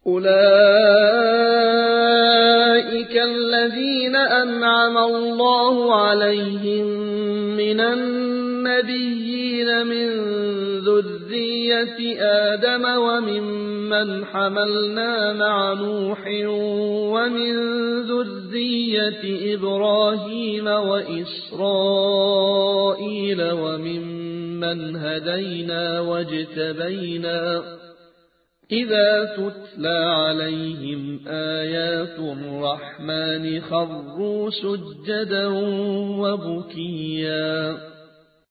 أولئك الذين أنعم الله عليهم من النبيين من ذرية آدم وممن حملنا مع نوح ومن ذرية إبراهيم وإسرائيل وممن هدينا واجتبينا إذا تتلى عليهم آيات الرحمن خروا سجدا وبكيا